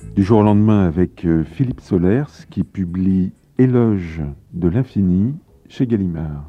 Du jour au lendemain avec Philippe Solers qui publie Éloge de l'infini chez Gallimard.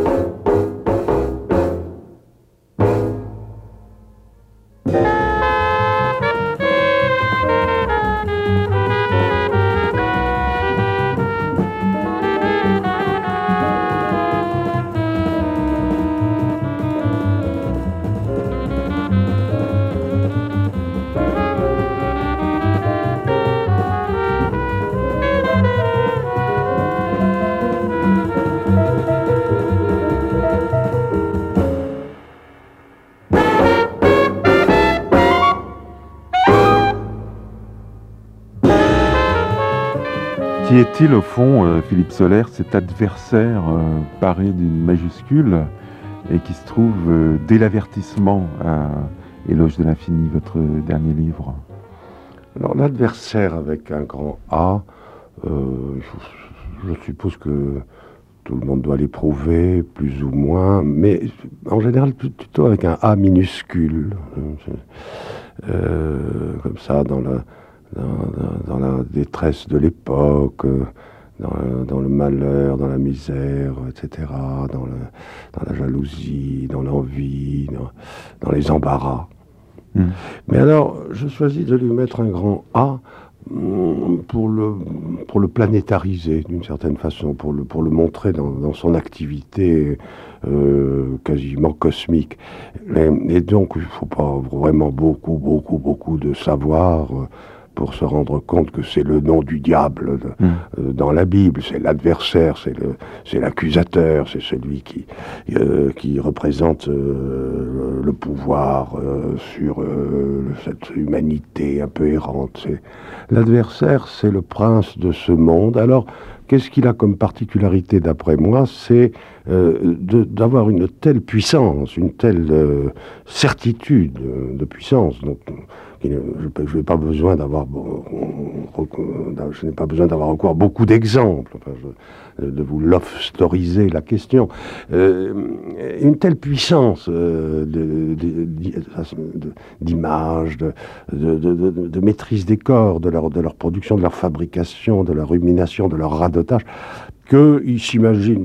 Qui est-il au fond, Philippe Solers, cet adversaire paré d'une majuscule et qui se trouve dès l'avertissement à Éloge de l'infini, votre dernier livre? Alors l'adversaire avec un grand A, je suppose que tout le monde doit l'éprouver, plus ou moins, mais en général plutôt avec un A minuscule, comme ça dans la détresse de l'époque, dans le malheur, dans la misère, etc., dans la jalousie, dans l'envie, dans les embarras. Mais alors, je choisis de lui mettre un grand A pour le planétariser d'une certaine façon, pour le montrer dans son activité quasiment cosmique. Et donc, il ne faut pas vraiment beaucoup de savoir pour se rendre compte que c'est le nom du diable dans la Bible. C'est l'adversaire, c'est l'accusateur, c'est celui qui représente le pouvoir sur cette humanité un peu errante. L'adversaire, c'est le prince de ce monde. Alors, qu'est-ce qu'il a comme particularité, d'après moi? C'est d'avoir une telle puissance, une telle certitude de puissance. Donc, je n'ai pas besoin d'avoir encore beaucoup d'exemples, de vous love-storiser la question. Une telle puissance d'image, de maîtrise des corps, de leur production, de leur fabrication, de leur rumination, de leur radotage, qu'il s'imagine,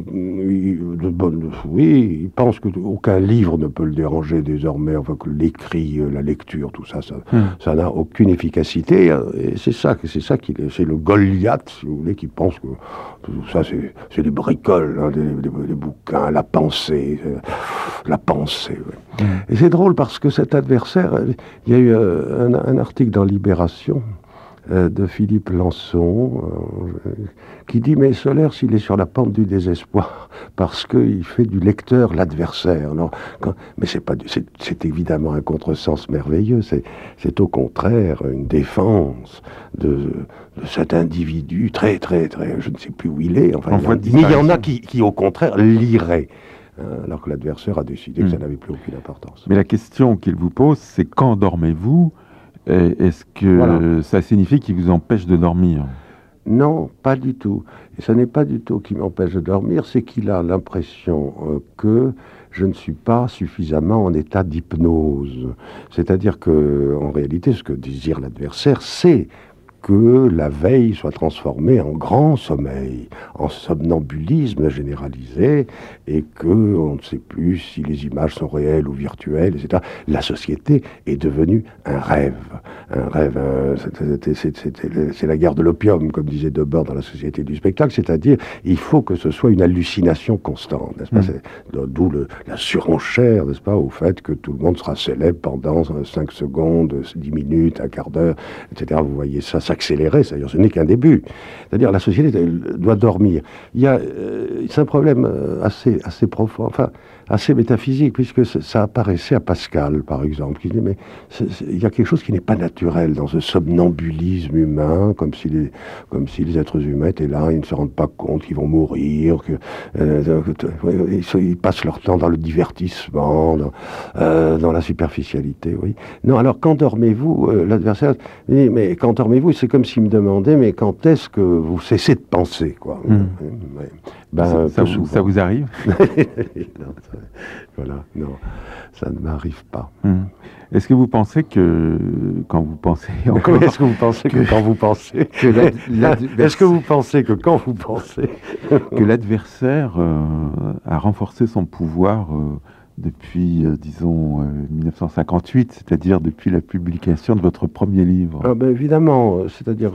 il pense qu'aucun livre ne peut le déranger désormais, enfin que l'écrit, la lecture, tout ça, ça n'a aucune efficacité, et c'est c'est le Goliath, si vous voulez, qui pense que tout ça c'est des bricoles, hein, des bouquins, la pensée. Ouais. Et c'est drôle parce que cet adversaire, il y a eu un article dans Libération de Philippe Lançon, qui dit « Mais Solers, il est sur la pente du désespoir, parce qu'il fait du lecteur l'adversaire. » Mais c'est évidemment un contresens merveilleux, c'est au contraire une défense de cet individu très, je ne sais plus où il est, enfin, mais il y en a qui au contraire liraient, alors que l'adversaire a décidé que ça n'avait plus aucune importance. Mais la question qu'il vous pose, c'est quand dormez-vous? Est-ce que ça signifie qu'il vous empêche de dormir? Non, pas du tout. Et ce n'est pas du tout qui m'empêche de dormir, c'est qu'il a l'impression que je ne suis pas suffisamment en état d'hypnose. C'est-à-dire que, en réalité, ce que désire l'adversaire, c'est que la veille soit transformée en grand sommeil, en somnambulisme généralisé, et que on ne sait plus si les images sont réelles ou virtuelles, etc. La société est devenue un rêve. C'est la guerre de l'opium, comme disait Debord dans La Société du spectacle, c'est-à-dire il faut que ce soit une hallucination constante, n'est-ce pas? D'où la surenchère, n'est-ce pas, au fait que tout le monde sera célèbre pendant 5 secondes, 10 minutes, un quart d'heure, etc. Vous voyez ça s'accélérer, c'est-à-dire ce n'est qu'un début. C'est-à-dire la société doit dormir. C'est un problème assez profond, enfin assez métaphysique, puisque ça apparaissait à Pascal, par exemple, qui dit mais il y a quelque chose qui n'est pas naturel dans ce somnambulisme humain, comme si les êtres humains étaient là, ils ne se rendent pas compte qu'ils vont mourir, ils passent leur temps dans le divertissement, dans la superficialité. Oui. Non, alors quand dormez-vous? L'adversaire dit mais quand dormez-vous? C'est comme s'il me demandait mais quand est-ce que vous cessez de penser, quoi. Ben, ça vous arrive? Non, voilà, non, ça ne m'arrive pas. Est-ce que vous pensez que, quand vous pensez encore... Est-ce que vous pensez que quand vous pensez... Est-ce que vous pensez que quand vous pensez... que l'adversaire a renforcé son pouvoir depuis, disons, 1958, c'est-à-dire depuis la publication de votre premier livre? Ah ben évidemment, c'est-à-dire...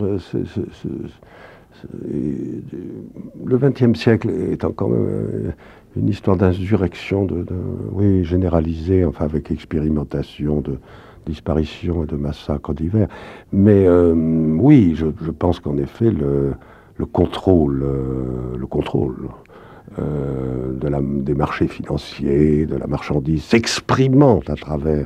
le XXe siècle étant quand même une histoire d'insurrection, oui, généralisée, enfin avec expérimentation de disparition et de massacres divers. Mais oui, je pense qu'en effet, le contrôle des marchés financiers, de la marchandise, s'exprimant à travers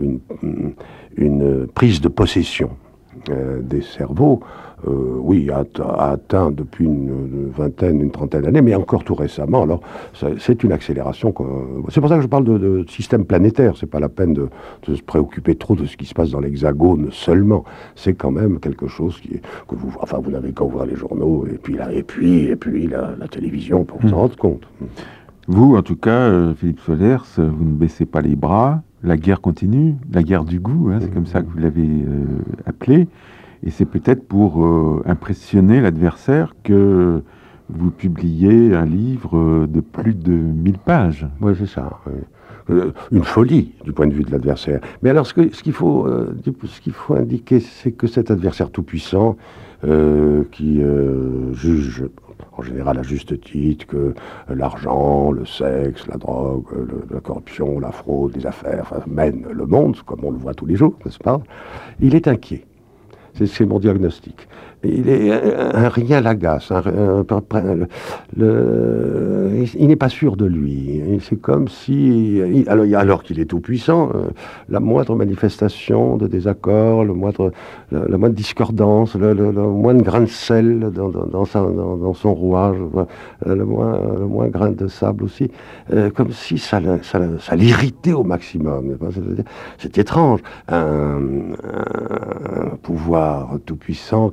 une prise de possession des cerveaux, oui, a atteint depuis une trentaine d'années, mais encore tout récemment. Alors, c'est une accélération. C'est pour ça que je parle de système planétaire. C'est pas la peine de se préoccuper trop de ce qui se passe dans l'Hexagone seulement. C'est quand même quelque chose que vous n'avez qu'à ouvrir les journaux et puis la télévision pour s'en rendre compte. Vous, en tout cas, Philippe Solers, vous ne baissez pas les bras. La guerre continue, la guerre du goût, hein, c'est comme ça que vous l'avez appelé. Et c'est peut-être pour impressionner l'adversaire que vous publiez un livre de plus de 1000 pages. Oui, c'est ça. Oui. Une folie du point de vue de l'adversaire. Mais alors, ce qu'il faut indiquer, c'est que cet adversaire tout-puissant, qui juge en général à juste titre que l'argent, le sexe, la drogue, la corruption, la fraude, les affaires mènent le monde, comme on le voit tous les jours, n'est-ce pas? Il est inquiet. C'est mon diagnostic. Un rien l'agace. Il n'est pas sûr de lui. C'est comme si, alors qu'il est tout puissant, la moindre manifestation de désaccord, la moindre discordance, le moindre grain de sel dans son rouage, le moins grain de sable aussi, comme si ça l'irritait au maximum. C'est étrange. Un pouvoir tout puissant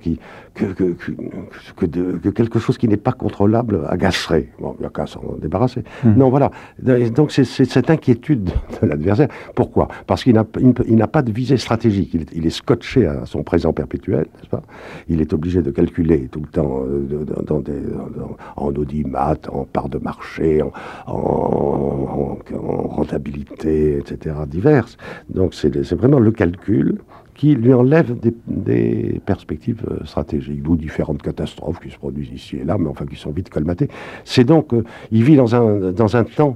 que quelque chose qui n'est pas contrôlable agacerait. Bon, il n'y a qu'à s'en débarrasser. Non, voilà. Donc c'est cette inquiétude de l'adversaire. Pourquoi? Parce qu'il n'a pas de visée stratégique. Il est scotché à son présent perpétuel, n'est-ce pas? Il est obligé de calculer tout le temps en audimat, en part de marché, en rentabilité, etc., diverses. Donc c'est vraiment le calcul qui lui enlève des perspectives stratégiques, d'où différentes catastrophes qui se produisent ici et là, mais enfin qui sont vite colmatées. C'est donc, il vit dans un temps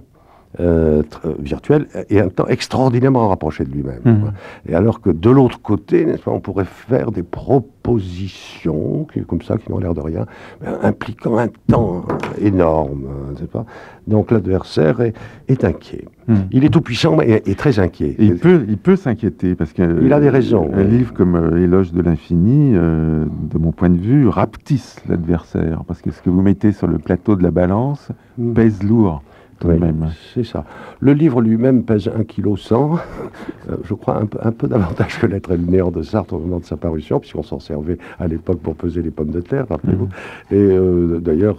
virtuel et un temps extraordinairement rapproché de lui-même. Et alors que de l'autre côté, n'est-ce pas, on pourrait faire des propositions comme ça, qui n'ont l'air de rien, mais impliquant un temps énorme, n'est-ce pas? Donc l'adversaire est inquiet. Il est tout puissant et très inquiet. Et il peut s'inquiéter parce que il a des raisons. Un livre comme Éloge de l'infini, de mon point de vue, rapetisse l'adversaire parce que ce que vous mettez sur le plateau de la balance pèse lourd. Oui, c'est ça. Le livre lui-même pèse 1,1 kg, je crois un peu davantage que L'être et le néant de Sartre au moment de sa parution, puisqu'on s'en servait à l'époque pour peser les pommes de terre, rappelez-vous. Et d'ailleurs,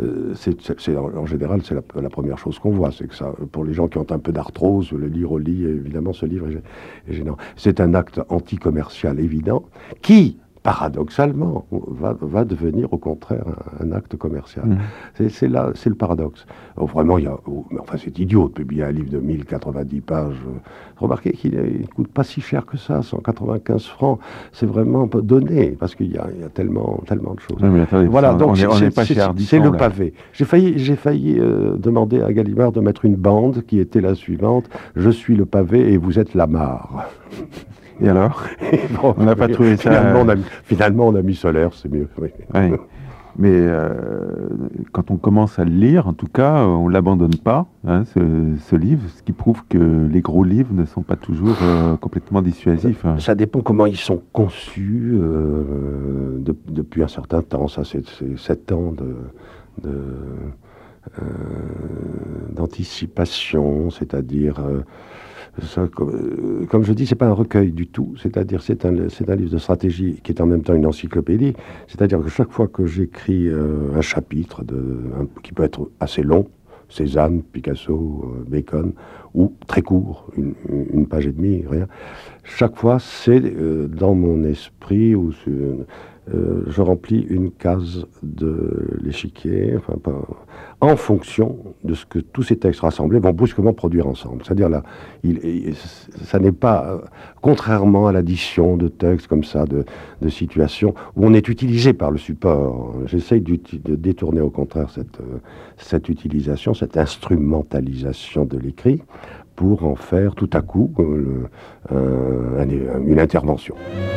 en général, c'est la première chose qu'on voit, c'est que ça, pour les gens qui ont un peu d'arthrose, le lire au lit, évidemment, ce livre est gênant. C'est un acte anticommercial évident, qui, paradoxalement, va devenir au contraire un acte commercial. C'est le paradoxe. Vraiment, enfin, c'est idiot de publier un livre de 1090 pages. Remarquez qu'il ne coûte pas si cher que ça, 195 francs. C'est vraiment donné, parce qu'il y a tellement de choses. Oui, mais attendez, voilà, donc c'est le pavé. J'ai failli demander à Gallimard de mettre une bande qui était la suivante: je suis le pavé et vous êtes la mare. Et alors? Bon, on n'a pas trouvé ça... Finalement, on a mis Solaire, c'est mieux. Oui. Oui. Mais quand on commence à le lire, en tout cas, on ne l'abandonne pas, hein, ce livre, ce qui prouve que les gros livres ne sont pas toujours complètement dissuasifs. Ça dépend comment ils sont conçus depuis un certain temps. Ça, c'est 7 ans d'anticipation, c'est-à-dire, comme je dis, c'est pas un recueil du tout, c'est-à-dire c'est un livre de stratégie qui est en même temps une encyclopédie, c'est-à-dire que chaque fois que j'écris un chapitre qui peut être assez long, Cézanne, Picasso, Bacon, ou très court, une page et demie, rien. Chaque fois, c'est dans mon esprit où je remplis une case de l'échiquier, en fonction de ce que tous ces textes rassemblés vont brusquement produire ensemble. C'est-à-dire là, ça n'est pas, contrairement à l'addition de textes comme ça, de situations, où on est utilisé par le support. J'essaye de détourner au contraire cette utilisation, cette instrumentalisation de l'écrit, pour en faire tout à coup une intervention.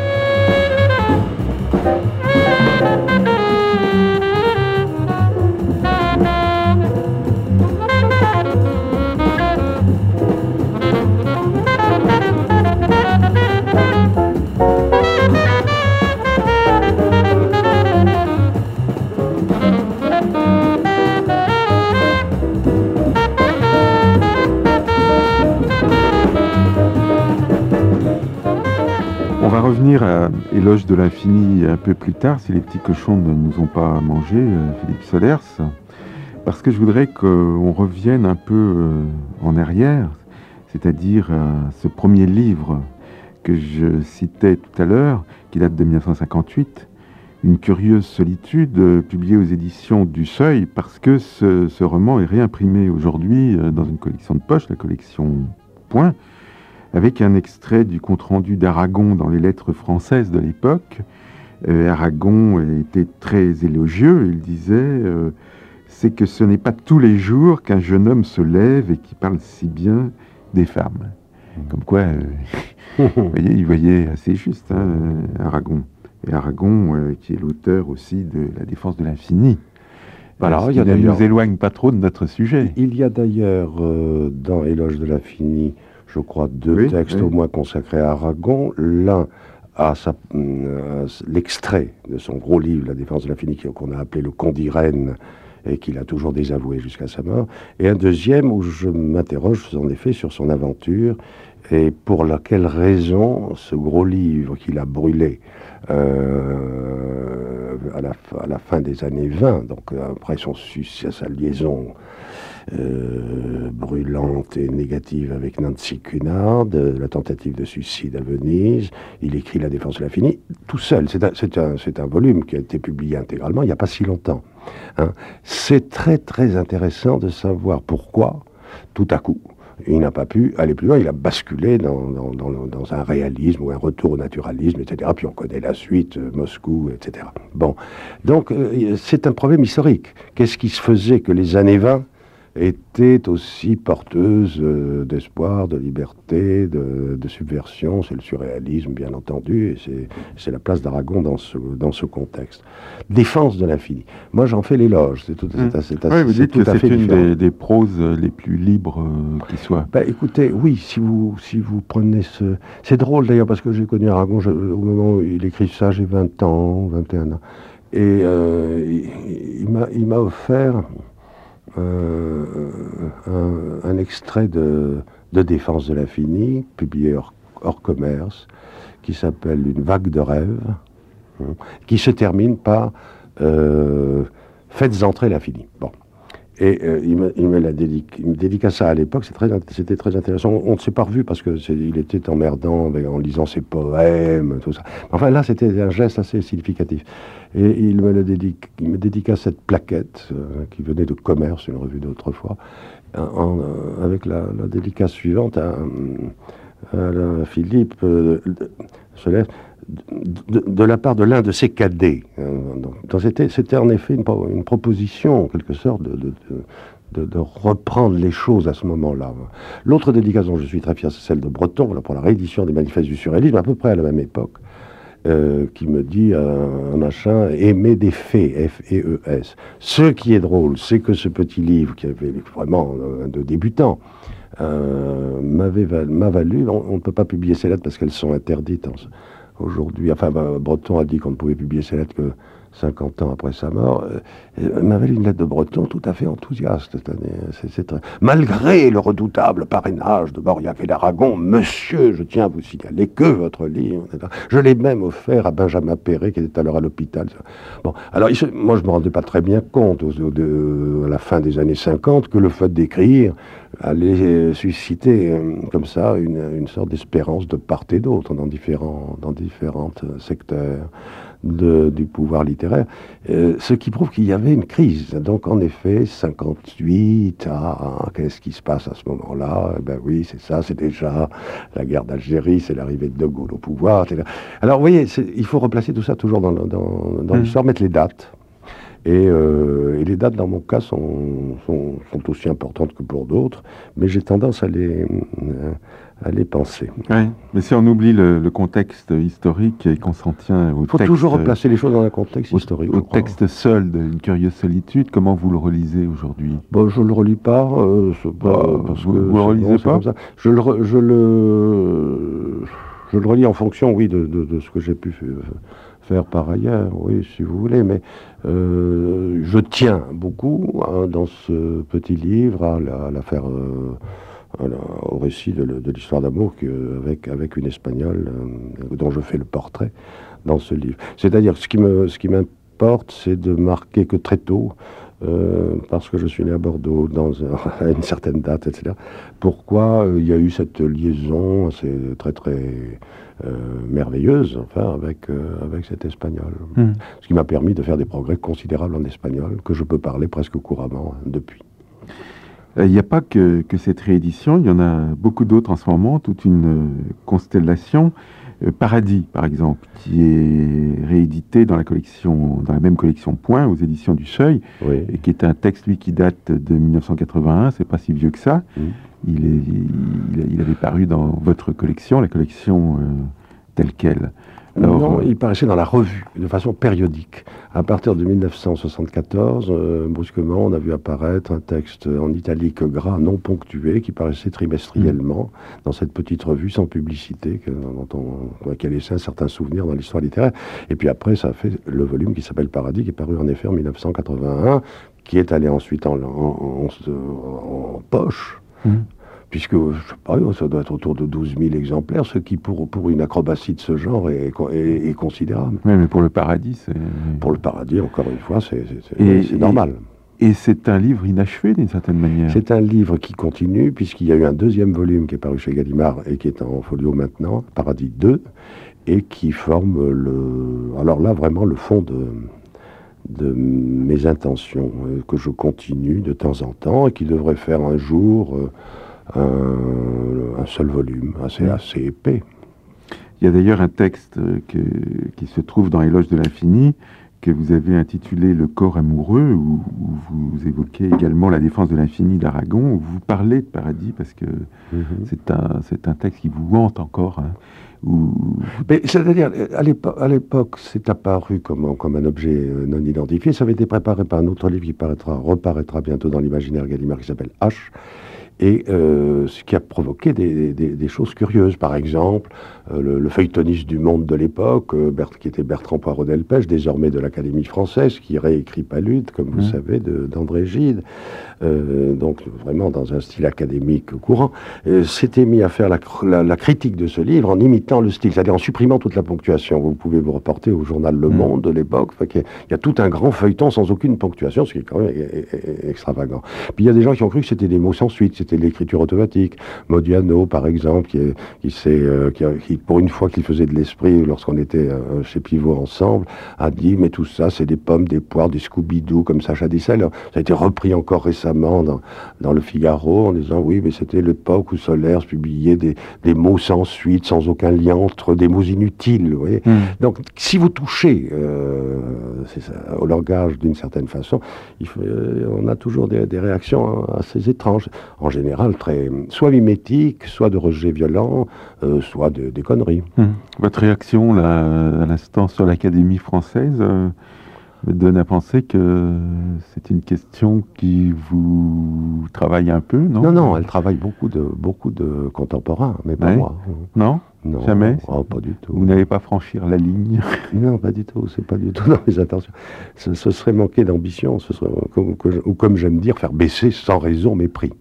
On va revenir à Éloge de l'infini un peu plus tard, si les petits cochons ne nous ont pas mangé, Philippe Solers, parce que je voudrais qu'on revienne un peu en arrière, c'est-à-dire à ce premier livre que je citais tout à l'heure, qui date de 1958, Une curieuse solitude, publié aux éditions du Seuil, parce que ce roman est réimprimé aujourd'hui dans une collection de poche, la collection Point, avec un extrait du compte-rendu d'Aragon dans les lettres françaises de l'époque. Aragon était très élogieux, il disait c'est que ce n'est pas tous les jours qu'un jeune homme se lève et qui parle si bien des femmes. Comme quoi, vous voyez, il voyait assez juste, Aragon. Et Aragon, qui est l'auteur aussi de La défense de l'infini. Voilà, il ne nous éloigne pas trop de notre sujet. Il y a d'ailleurs, dans Éloge de l'infini, je crois, deux textes au moins consacrés à Aragon. L'un à l'extrait de son gros livre, La défense de l'infini, qu'on a appelé le Condirène, et qu'il a toujours désavoué jusqu'à sa mort. Et un deuxième où je m'interroge en effet sur son aventure, et pour laquelle raison ce gros livre qu'il a brûlé à la fin des années 20, donc après sa liaison brûlante et négative avec Nancy Cunard, la tentative de suicide à Venise, il écrit La défense de l'infini, tout seul. C'est un volume qui a été publié intégralement il n'y a pas si longtemps. C'est très très intéressant de savoir pourquoi, tout à coup, il n'a pas pu aller plus loin, il a basculé dans un réalisme ou un retour au naturalisme, etc. Puis on connaît la suite, Moscou, etc. Bon, donc c'est un problème historique. Qu'est-ce qui se faisait que les années 20 étaient aussi porteuses d'espoir, de liberté, de subversion? C'est le surréalisme, bien entendu, et c'est la place d'Aragon dans ce contexte. Défense de l'infini. Moi, j'en fais l'éloge. C'est tout, vous dites que c'est une des proses les plus libres qui soit. Écoutez, oui, si vous prenez ce... C'est drôle, d'ailleurs, parce que j'ai connu Aragon, au moment où il écrit ça, j'ai 20 ans, 21 ans. Et il m'a offert un extrait de Défense de l'infini, publié hors commerce, qui s'appelle Une vague de rêve, qui se termine par Faites entrer l'infini. Bon. Et il me dédica ça à l'époque, c'était très intéressant. On ne s'est pas revu parce qu'il était emmerdant en lisant ses poèmes, tout ça. Enfin là, c'était un geste assez significatif. Et il me dédica cette plaquette qui venait de Commerce, une revue d'autrefois, avec la dédicace suivante à Philippe Solers, de la part de l'un de ses cadets. Donc c'était en effet une proposition, en quelque sorte, de reprendre les choses à ce moment-là. L'autre dédicace dont je suis très fier, c'est celle de Breton, là, pour la réédition des manifestes du surréalisme, à peu près à la même époque, qui me dit un machin, aimer des faits, F-E-E-S. Ce qui est drôle, c'est que ce petit livre, qui avait vraiment de débutant, m'a valu, on ne peut pas publier ces lettres parce qu'elles sont interdites aujourd'hui. Enfin, Breton a dit qu'on ne pouvait publier ces lettres que 50 ans après sa mort, m'avait lu une lettre de Breton tout à fait enthousiaste cette année. Malgré le redoutable parrainage de Mauriac et d'Aragon, monsieur, je tiens à vous signaler que votre livre, je l'ai même offert à Benjamin Perret, qui était alors à l'hôpital. Bon, alors moi je ne me rendais pas très bien compte à la fin des années 50 que le fait d'écrire allait susciter comme ça une sorte d'espérance de part et d'autre dans différents secteurs du pouvoir littéraire, ce qui prouve qu'il y avait une crise. Donc en effet, 58, qu'est-ce qui se passe à ce moment-là? Ben oui, c'est ça, c'est déjà la guerre d'Algérie, c'est l'arrivée de De Gaulle au pouvoir. Alors vous voyez, il faut replacer tout ça toujours dans l'histoire, mettre les dates. Et les dates, dans mon cas, sont aussi importantes que pour d'autres, mais j'ai tendance à les penser. Oui, mais si on oublie le contexte historique et qu'on s'en tient au texte... Il faut toujours replacer les choses dans un contexte historique. Au texte seul d'une curieuse solitude, comment vous le relisez aujourd'hui? Bon, je ne le relis pas, parce que... Vous le relisez pas? Je le relis en fonction, oui, de ce que j'ai pu faire par ailleurs, oui, si vous voulez, mais je tiens beaucoup dans ce petit livre à l'affaire... au récit de l'histoire d'amour avec une Espagnole dont je fais le portrait dans ce livre. C'est-à-dire, ce qui m'importe, c'est de marquer que très tôt, parce que je suis né à Bordeaux à une certaine date, etc., pourquoi il y a eu cette liaison très merveilleuse, enfin, avec cet Espagnol. Ce qui m'a permis de faire des progrès considérables en espagnol, que je peux parler presque couramment depuis. Il n'y a pas que cette réédition, il y en a beaucoup d'autres en ce moment, toute une constellation. Paradis, par exemple, qui est réédité dans la même collection Point, aux éditions du Seuil, oui. Et qui est un texte, lui, qui date de 1981, c'est pas si vieux que ça. Il avait paru dans votre collection, la collection telle quelle. Alors, non, il paraissait dans la revue, de façon périodique. À partir de 1974, brusquement, on a vu apparaître un texte en italique gras, non ponctué, qui paraissait trimestriellement dans cette petite revue sans publicité, qui a laissé un certain souvenir dans l'histoire littéraire. Et puis après, ça a fait le volume qui s'appelle Paradis, qui est paru en effet en 1981, qui est allé ensuite en poche. Puisque, je sais pas, ça doit être autour de 12 000 exemplaires, ce qui, pour une acrobatie de ce genre, est considérable. Oui, mais pour le Paradis, c'est... Pour le Paradis, encore une fois, c'est normal. Et c'est un livre inachevé, d'une certaine manière. C'est un livre qui continue, puisqu'il y a eu un deuxième volume qui est paru chez Gallimard et qui est en folio maintenant, Paradis 2, et qui forme alors là, vraiment, le fond de mes intentions, que je continue de temps en temps, et qui devrait faire un jour... un seul volume, assez épais. Il y a d'ailleurs un texte qui se trouve dans Éloge de l'infini, que vous avez intitulé Le corps amoureux, où vous évoquez également la défense de l'infini d'Aragon, où vous parlez de Paradis, parce que c'est un texte qui vous hante encore. C'est-à-dire, à l'époque, c'est apparu comme un objet non identifié. Ça avait été préparé par un autre livre qui reparaîtra bientôt dans l'imaginaire Gallimard, qui s'appelle H. Et ce qui a provoqué des choses curieuses. Par exemple, le feuilletoniste du Monde de l'époque, qui était Bertrand Poirot-Delpech, désormais de l'Académie française, qui réécrit Palude, comme vous savez, d'André Gide, donc vraiment dans un style académique courant, s'était mis à faire la critique de ce livre en imitant le style, c'est-à-dire en supprimant toute la ponctuation. Vous pouvez vous reporter au journal Le Monde de l'époque, il y a tout un grand feuilleton sans aucune ponctuation, ce qui est quand même extravagant. Puis il y a des gens qui ont cru que c'était des mots sans suite, c'était de l'écriture automatique. Modiano, par exemple, qui pour une fois qu'il faisait de l'esprit, lorsqu'on était chez Pivot ensemble, a dit, mais tout ça, c'est des pommes, des poires, des Scooby-Doo, comme Sacha Distel. Ça a été repris encore récemment dans le Figaro, en disant, oui, mais c'était l'époque où Solers publiait des mots sans suite, sans aucun lien entre des mots inutiles. Vous voyez. Donc, si vous touchez au langage d'une certaine façon, on a toujours des réactions assez étranges. En général, soit mimétiques, soit de rejet violent, soit des conneries. Votre réaction, là, à l'instant, sur l'Académie française me donne à penser que c'est une question qui vous travaille un peu, non? Non, non, elle travaille beaucoup de contemporains, mais pas Ouais. moi. Non? Non, Jamais? oh, pas du tout. Vous n'allez pas franchir la ligne? Non, pas du tout, c'est pas du tout dans mes intentions. Ce serait manquer d'ambition, ce serait, ou comme j'aime dire, faire baisser sans raison mes prix.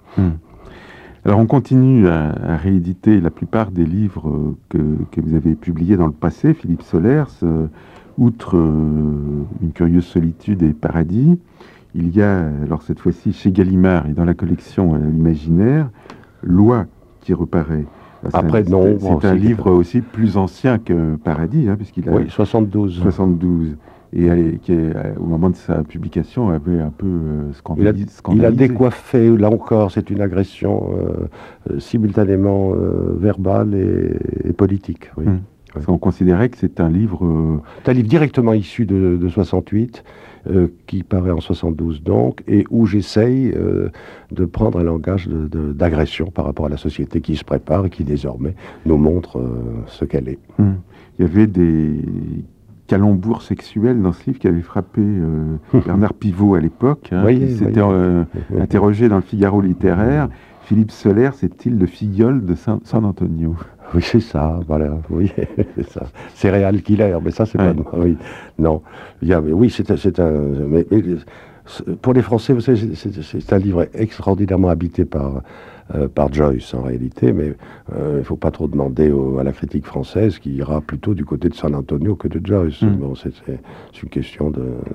Alors on continue à rééditer la plupart des livres que vous avez publiés dans le passé, Philippe Solers. Outre Une curieuse solitude et Paradis, il y a, alors cette fois-ci chez Gallimard et dans la collection L'Imaginaire, Loi qui reparaît. Après, non. C'est un livre aussi plus ancien que Paradis, hein, puisqu'il a 72. 72. Et qui, au moment de sa publication, avait un peu scandalisé. Il a décoiffé, là encore, c'est une agression simultanément verbale et politique. Oui. Parce qu'on considérait que c'est un livre... C'est un livre directement issu de 68, qui paraît en 72 donc, et où j'essaye de prendre un langage d'agression par rapport à la société qui se prépare et qui désormais nous montre ce qu'elle est. Il y avait des calembours sexuels dans ce livre qui avait frappé Bernard Pivot à l'époque, hein, qui s'était interrogé dans le Figaro littéraire. Philippe Solers est-il le filleul de San Antonio? Oui, c'est ça, voilà, oui, c'est ça. Céréal Killer, mais ça, c'est pas... Oui, non. Oui, c'est un... Mais, pour les Français, vous savez, c'est un livre extraordinairement habité par Joyce, en réalité, mais il ne faut pas trop demander à la critique française, qui ira plutôt du côté de San Antonio que de Joyce. Bon, c'est une question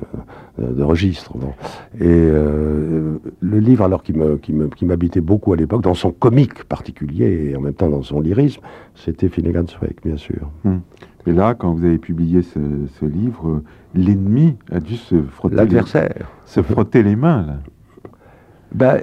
de registre. Bon. Et le livre, alors qui m'habitait beaucoup à l'époque, dans son comique particulier, et en même temps dans son lyrisme, c'était Finnegan's Wake, bien sûr. Et là, quand vous avez publié ce livre, l'ennemi a dû se frotter... L'adversaire. Se frotter les mains, là. Ben,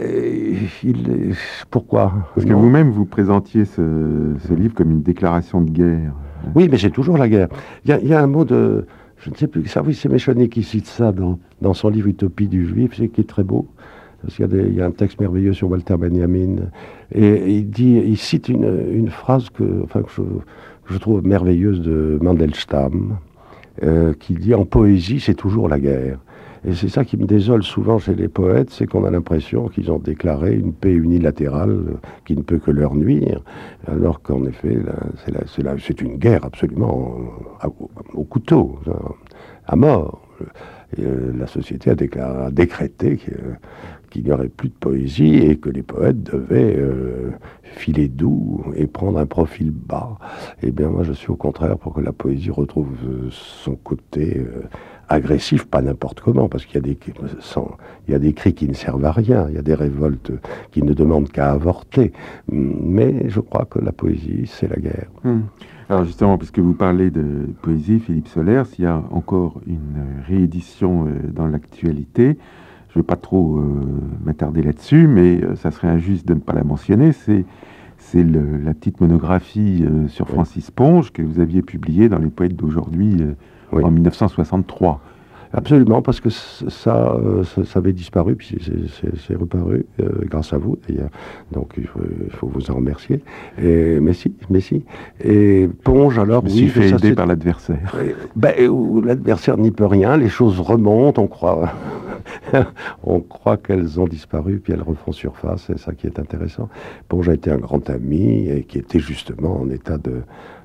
pourquoi? Parce que vous-même, vous présentiez ce livre comme une déclaration de guerre. Oui, mais c'est toujours la guerre. Il y a un mot de... Je ne sais plus, ça, oui, c'est Méchonnet qui cite ça dans son livre Utopie du Juif, qui est très beau. Parce qu'il y a un texte merveilleux sur Walter Benjamin. Et il cite une phrase que je trouve merveilleuse de Mandelstam, qui dit « En poésie, c'est toujours la guerre ». Et c'est ça qui me désole souvent chez les poètes, c'est qu'on a l'impression qu'ils ont déclaré une paix unilatérale qui ne peut que leur nuire, alors qu'en effet, c'est une guerre absolument au couteau, à mort. Et la société a décrété qu'il n'y aurait plus de poésie et que les poètes devaient filer doux et prendre un profil bas. Eh bien, moi, je suis au contraire pour que la poésie retrouve son côté agressif, pas n'importe comment, parce qu'il y a des cris qui ne servent à rien, il y a des révoltes qui ne demandent qu'à avorter. Mais je crois que la poésie, c'est la guerre. Alors justement, puisque vous parlez de poésie, Philippe Solers, il y a encore une réédition dans l'actualité. Je ne vais pas trop m'attarder là-dessus, mais ça serait injuste de ne pas la mentionner. C'est la petite monographie sur Francis Ponge que vous aviez publiée dans Les Poètes d'aujourd'hui en 1963. Absolument, parce que ça avait disparu, puis c'est reparu, grâce à vous d'ailleurs. Donc il faut vous en remercier. Mais si. Et Ponge, alors, je me suis fait aider par l'adversaire. L'adversaire n'y peut rien, les choses remontent, on croit. On croit qu'elles ont disparu, puis elles refont surface, c'est ça qui est intéressant. Ponge a été un grand ami, et qui était justement en état de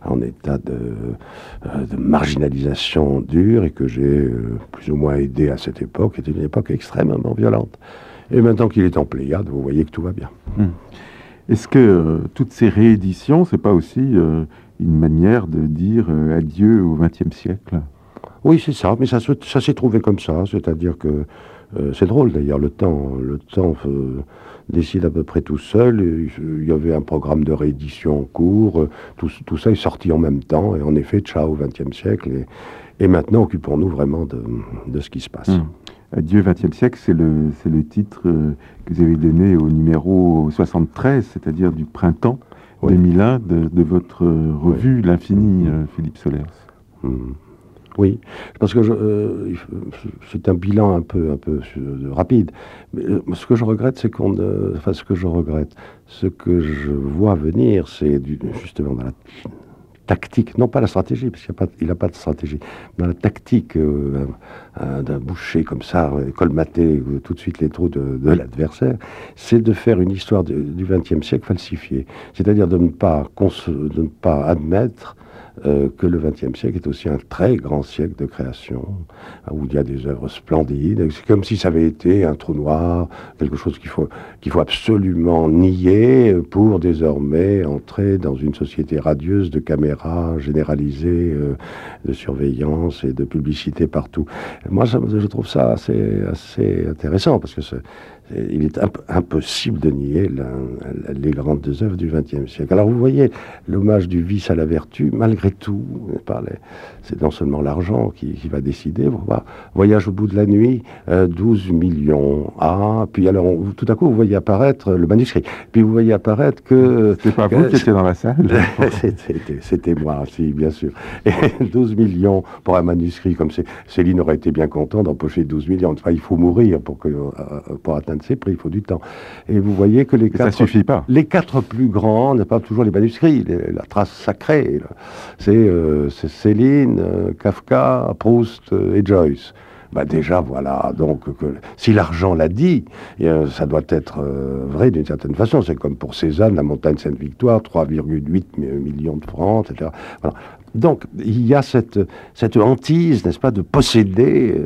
marginalisation dure, et que j'ai plus ou moins aidé à cette époque. C'était une époque extrêmement violente. Et maintenant qu'il est en Pléiade, vous voyez que tout va bien. Est-ce que toutes ces rééditions, c'est pas aussi une manière de dire adieu au XXe siècle? Oui, c'est ça, mais ça s'est trouvé comme ça, c'est-à-dire que c'est drôle d'ailleurs, le temps décide à peu près tout seul. Il y avait un programme de réédition en cours, tout ça est sorti en même temps, et en effet, ciao XXe siècle, et maintenant occupons-nous vraiment de ce qui se passe. Adieu XXe siècle, c'est le titre que vous avez donné au numéro 73, c'est-à-dire du printemps 2001 de votre revue L'Infini, Philippe Solers. Oui, parce que c'est un bilan un peu rapide. Mais ce que je regrette, c'est ce que je vois venir, c'est justement dans la tactique, non pas la stratégie, parce qu'il n'a pas de stratégie, dans la tactique d'un boucher comme ça, colmater tout de suite les trous de l'adversaire, c'est de faire une histoire du XXe siècle falsifiée. C'est-à-dire de ne pas admettre que le XXe siècle est aussi un très grand siècle de création, où il y a des œuvres splendides. C'est comme si ça avait été un trou noir, quelque chose qu'il faut absolument nier pour désormais entrer dans une société radieuse de caméras généralisées, de surveillance et de publicité partout. Moi, je trouve ça assez intéressant, parce que il est impossible de nier les grandes œuvres du XXe siècle. Alors vous voyez, l'hommage du vice à la vertu, malgré tout, c'est non seulement l'argent qui va décider. Voyage au bout de la nuit, 12 millions. Puis alors, tout à coup, vous voyez apparaître le manuscrit. Puis vous voyez apparaître que... C'était pas vous qui étiez dans la salle? C'était moi, si, bien sûr. Et 12 millions pour un manuscrit comme Céline aurait été bien content d'empocher 12 millions. Enfin, il faut mourir pour atteindre ces prix, il faut du temps. Et vous voyez que ça suffit pas. Les 4 plus grands, n'est pas toujours les manuscrits, la trace sacrée, c'est Céline, Kafka, Proust et Joyce. Déjà, voilà, donc, si l'argent l'a dit, ça doit être vrai d'une certaine façon. C'est comme pour Cézanne, la montagne Sainte-Victoire, 3,8 millions de francs, etc. Voilà. Donc, il y a cette hantise, n'est-ce pas, de posséder,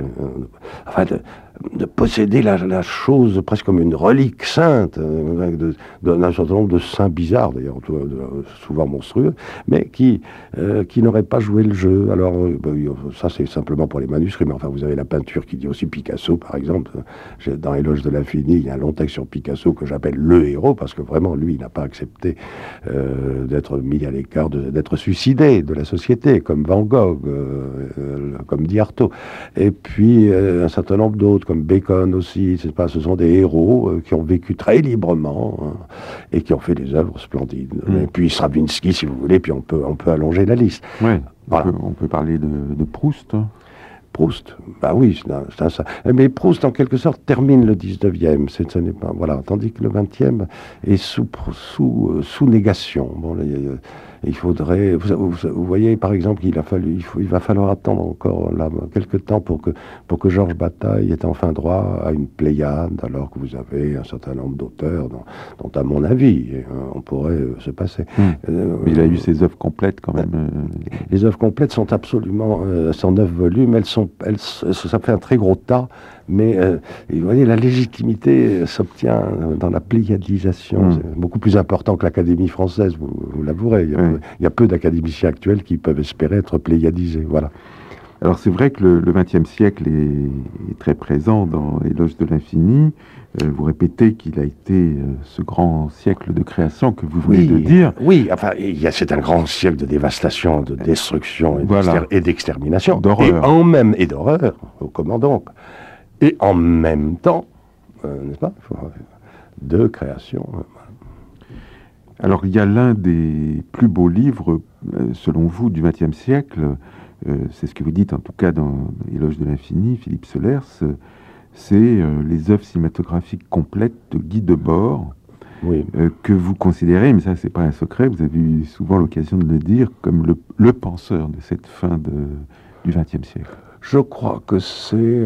de posséder la chose presque comme une relique sainte, d'un certain nombre de saints bizarres, d'ailleurs, souvent monstrueux, mais qui n'auraient pas joué le jeu. Alors, ça c'est simplement pour les manuscrits, mais enfin, vous avez la peinture qui dit aussi Picasso, par exemple. Dans Éloge de l'infini, il y a un long texte sur Picasso que j'appelle le héros, parce que vraiment, lui, il n'a pas accepté d'être mis à l'écart, d'être suicidé de la société, comme Van Gogh, comme dit Artaud. Et puis, un certain nombre d'autres, comme Bacon aussi, ce sont des héros qui ont vécu très librement et qui ont fait des œuvres splendides. Et puis Stravinsky, si vous voulez, puis on peut allonger la liste. Ouais, voilà. On peut parler de Proust. Proust, oui, c'est ça. Mais Proust, en quelque sorte, termine le 19e. Ce n'est pas, voilà. Tandis que le 20e est sous négation. Il faudrait... Vous voyez, par exemple, il va falloir attendre encore là, quelque temps pour que Georges Bataille ait enfin droit à une Pléiade, alors que vous avez un certain nombre d'auteurs dont, à mon avis, on pourrait se passer. Il a eu ses œuvres complètes, quand même. Les œuvres complètes sont absolument 109 volumes. Ça fait un très gros tas, mais vous voyez, la légitimité s'obtient dans la pléiadisation. C'est beaucoup plus important que l'Académie française, vous l'avouerez. Il y a peu d'académiciens actuels qui peuvent espérer être pléiadisés. Voilà. Alors c'est vrai que le XXe siècle est très présent dans Éloge de l'infini. Vous répétez qu'il a été ce grand siècle de création que vous venez de dire. Oui, enfin, c'est un grand siècle de dévastation, de destruction et d'extermination. D'horreur. Et d'horreur, comment donc? Et en même temps, n'est-ce pas, de création. Alors, il y a l'un des plus beaux livres, selon vous, du XXe siècle, c'est ce que vous dites en tout cas dans Éloge de l'infini, Philippe Solers, c'est les œuvres cinématographiques complètes de Guy Debord, que vous considérez, mais ça c'est pas un secret, vous avez eu souvent l'occasion de le dire, comme le penseur de cette fin du XXe siècle. Je crois que c'est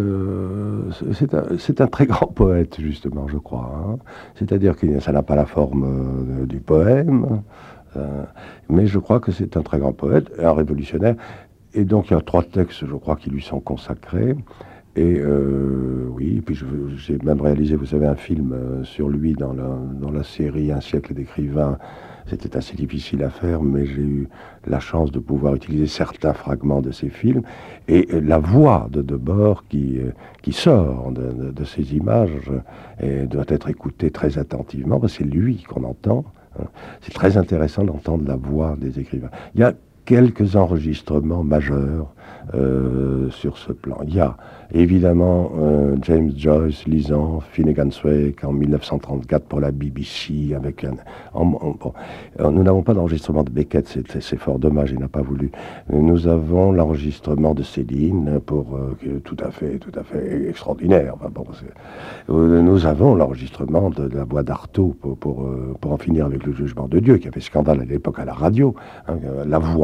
un très grand poète, justement, je crois. C'est-à-dire que ça n'a pas la forme du poème, mais je crois que c'est un très grand poète, un révolutionnaire. Et donc, il y a 3 textes, je crois, qui lui sont consacrés. Et puis j'ai même réalisé, vous savez, un film sur lui dans la série Un siècle d'écrivains. C'était assez difficile à faire, mais j'ai eu la chance de pouvoir utiliser certains fragments de ces films. Et la voix de Debord qui sort de ces images doit être écoutée très attentivement, parce que c'est lui qu'on entend. C'est très intéressant d'entendre la voix des écrivains. Il y a quelques enregistrements majeurs sur ce plan. Il y a évidemment James Joyce lisant Finnegan's Wake en 1934 pour la BBC. Nous n'avons pas d'enregistrement de Beckett, c'est fort dommage, il n'a pas voulu. Nous avons l'enregistrement de Céline tout à fait extraordinaire. Nous avons l'enregistrement de la voix d'Artaud pour en finir avec le jugement de Dieu, qui a fait scandale à l'époque à la radio. La voix.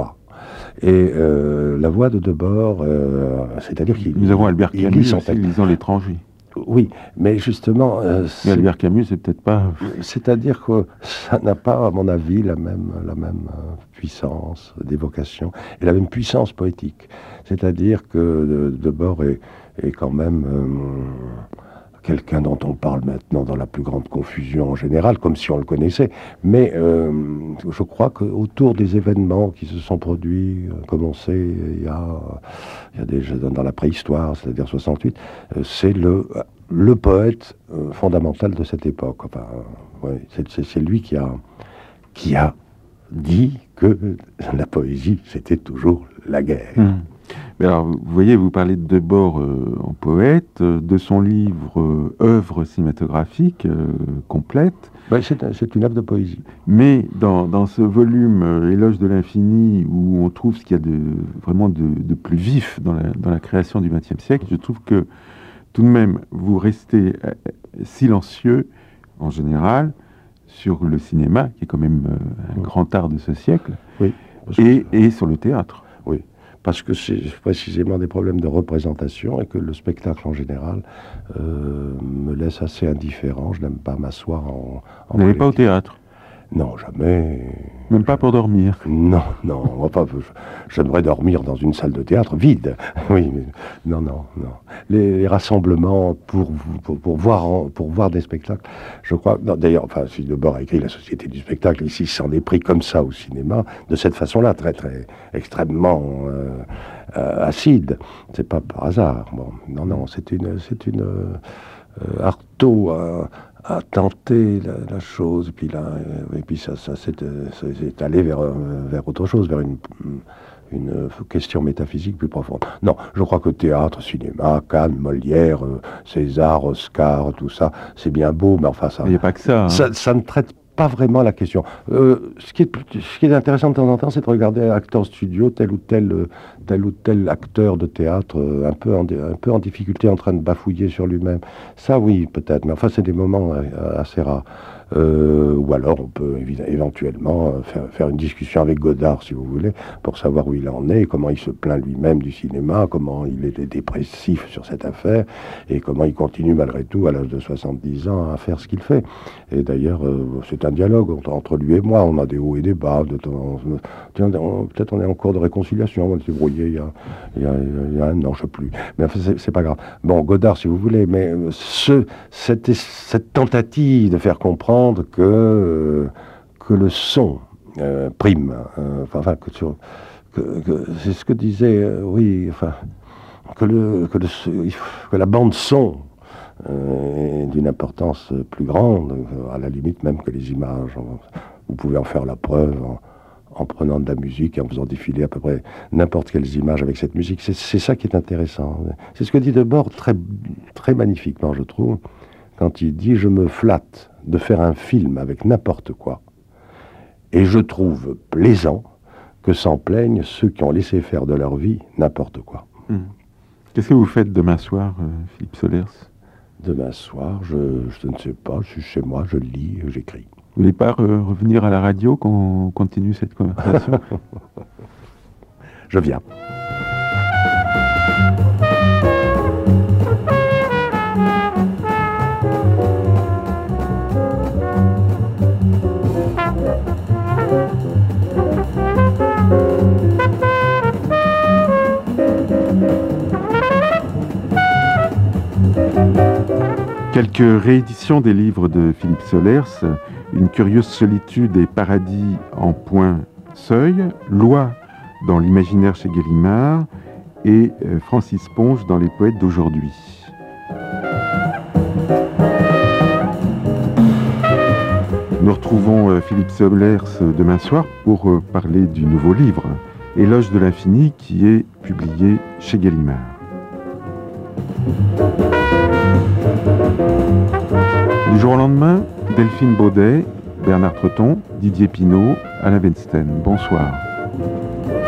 Et la voix de Debord, c'est-à-dire qu'il... Nous avons Albert Camus aussi, lisant L'étranger. Oui, mais justement... mais Albert Camus, c'est peut-être pas... C'est-à-dire que ça n'a pas, à mon avis, la même puissance d'évocation et la même puissance poétique. C'est-à-dire que Debord est quand même quelqu'un dont on parle maintenant dans la plus grande confusion en général, comme si on le connaissait. Mais je crois qu'autour des événements qui se sont produits, comme on sait, il y a déjà dans la préhistoire, c'est-à-dire 68, c'est le poète fondamental de cette époque. Enfin, ouais, c'est lui qui a dit que la poésie, c'était toujours la guerre. Mais alors, vous voyez, vous parlez de Debord en poète, de son livre œuvre cinématographique complète. Ben, c'est une œuvre de poésie. Mais dans ce volume Éloge de l'infini, où on trouve ce qu'il y a vraiment de plus vif dans la création du XXe siècle, je trouve que tout de même, vous restez silencieux, en général, sur le cinéma, qui est quand même un grand art de ce siècle, oui, et sur le théâtre. Oui, parce que c'est précisément des problèmes de représentation et que le spectacle en général me laisse assez indifférent. Je n'aime pas m'asseoir en Vous n'allez pas au théâtre? Non, jamais. Même pas pour dormir? Non, enfin, j'aimerais dormir dans une salle de théâtre vide. Oui, mais non. Les rassemblements pour voir des spectacles, je crois... D'ailleurs, enfin, si Debord a écrit La Société du spectacle, ici, s'en est pris comme ça au cinéma, de cette façon-là, très, très, extrêmement acide. C'est pas par hasard. Bon, non, c'est une Artaud a tenté la chose, puis ça s'est allé vers autre chose, vers une question métaphysique plus profonde. Non, je crois que théâtre, cinéma, Cannes, Molière, César, Oscar, tout ça, c'est bien beau, mais enfin ça... Il n'y a pas que ça. Hein. Ça ne traite pas vraiment la question. Ce qui est intéressant de temps en temps, c'est de regarder Acteurs Studio, tel ou tel acteur de théâtre un peu en difficulté, en train de bafouiller sur lui-même. Ça, oui, peut-être, mais enfin, c'est des moments assez rares. Ou alors, on peut éventuellement faire une discussion avec Godard, si vous voulez, pour savoir où il en est, comment il se plaint lui-même du cinéma, comment il est dépressif sur cette affaire, et comment il continue malgré tout, à l'âge de 70 ans, à faire ce qu'il fait. Et d'ailleurs, c'est un dialogue entre lui et moi. On a des hauts et des bas. Peut-être on est en cours de réconciliation. On s'est brouillé il y a un an, je ne sais plus. Mais enfin, c'est pas grave. Bon, Godard, si vous voulez, mais cette tentative de faire comprendre que le son prime, que c'est ce que disait, oui, enfin, que la bande son est d'une importance plus grande, à la limite même que les images. Vous pouvez en faire la preuve en prenant de la musique et en faisant défiler à peu près n'importe quelles images avec cette musique. C'est ça qui est intéressant. C'est ce que dit Debord très, très magnifiquement, je trouve, quand il dit « Je me flatte de faire un film avec n'importe quoi, et je trouve plaisant que s'en plaignent ceux qui ont laissé faire de leur vie n'importe quoi. » Qu'est-ce que vous faites demain soir, Philippe Solers? Demain soir, je ne sais pas, je suis chez moi, je lis, j'écris. Vous voulez pas revenir à la radio qu'on continue cette conversation? Je viens. Quelques rééditions des livres de Philippe Solers, Une curieuse solitude et paradis en point seuil, Loi dans l'imaginaire chez Gallimard et Francis Ponge dans Les poètes d'aujourd'hui. Nous retrouvons Philippe Solers demain soir pour parler du nouveau livre, Éloge de l'infini, qui est publié chez Gallimard. Du jour au lendemain, Delphine Baudet, Bernard Treton, Didier Pinault, Alain Weinstein. Bonsoir.